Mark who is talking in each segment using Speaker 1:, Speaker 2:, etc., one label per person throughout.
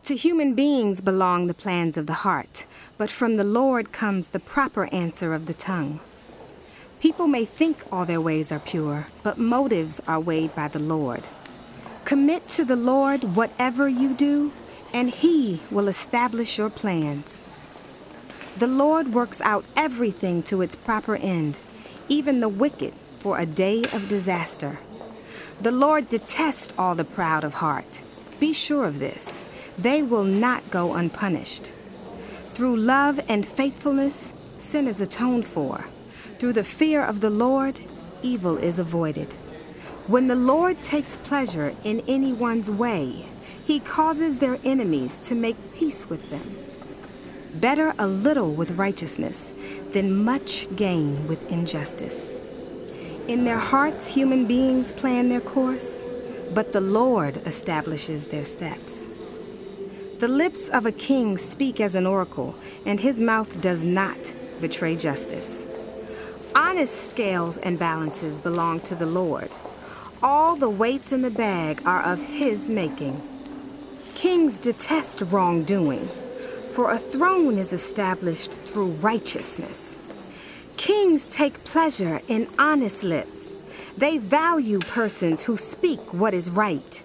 Speaker 1: To human beings belong the plans of the heart, but from the Lord comes the proper answer of the tongue. People may think all their ways are pure, but motives are weighed by the Lord. Commit to the Lord whatever you do, and He will establish your plans. The Lord works out everything to its proper end, even the wicked for a day of disaster. The Lord detests all the proud of heart. Be sure of this. They will not go unpunished. Through love and faithfulness, sin is atoned for. Through the fear of the Lord, evil is avoided. When the Lord takes pleasure in anyone's way, He causes their enemies to make peace with them. Better a little with righteousness than much gain with injustice. In their hearts, human beings plan their course, but the Lord establishes their steps. The lips of a king speak as an oracle, and his mouth does not betray justice. Honest scales and balances belong to the Lord. All the weights in the bag are of His making. Kings detest wrongdoing, for a throne is established through righteousness. Kings take pleasure in honest lips. They value persons who speak what is right.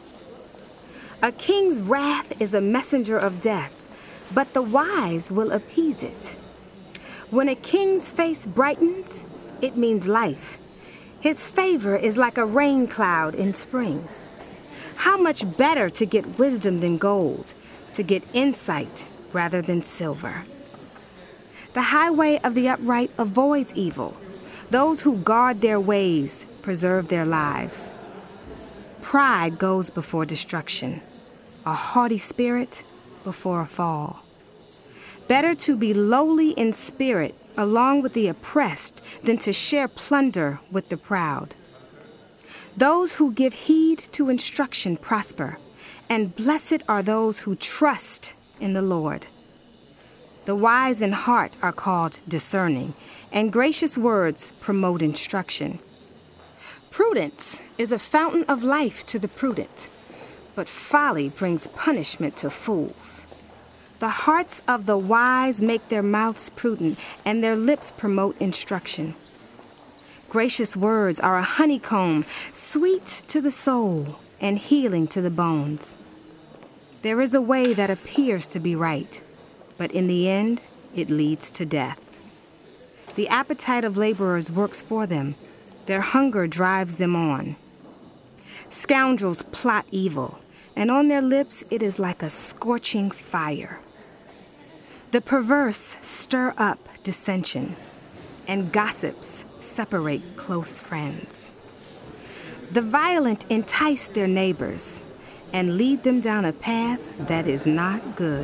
Speaker 1: A king's wrath is a messenger of death, but the wise will appease it. When a king's face brightens, it means life. His favor is like a rain cloud in spring. How much better to get wisdom than gold, to get insight rather than silver. The highway of the upright avoids evil. Those who guard their ways preserve their lives. Pride goes before destruction, a haughty spirit before a fall. Better to be lowly in spirit along with the oppressed than to share plunder with the proud. Those who give heed to instruction prosper, and blessed are those who trust in the Lord. The wise in heart are called discerning, and gracious words promote instruction. Prudence is a fountain of life to the prudent, but folly brings punishment to fools. The hearts of the wise make their mouths prudent, and their lips promote instruction. Gracious words are a honeycomb, sweet to the soul and healing to the bones. There is a way that appears to be right, but in the end, it leads to death. The appetite of laborers works for them. Their hunger drives them on. Scoundrels plot evil, and on their lips it is like a scorching fire. The perverse stir up dissension, and gossips separate close friends. The violent entice their neighbors and lead them down a path that is not good.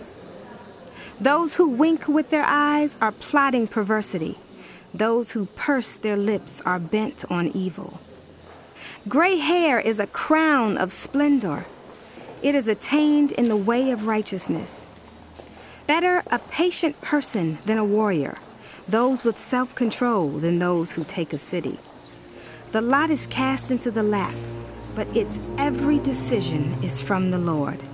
Speaker 1: Those who wink with their eyes are plotting perversity. Those who purse their lips are bent on evil. Gray hair is a crown of splendor. It is attained in the way of righteousness. Better a patient person than a warrior, those with self-control than those who take a city. The lot is cast into the lap, but its every decision is from the Lord.